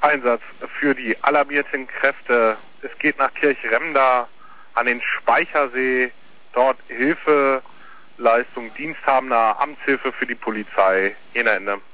Einsatz für die alarmierten Kräfte. Es geht nach Kirchremda an den Speichersee. Dort Hilfeleistung diensthabender Amtshilfe für die Polizei. Jena Ende.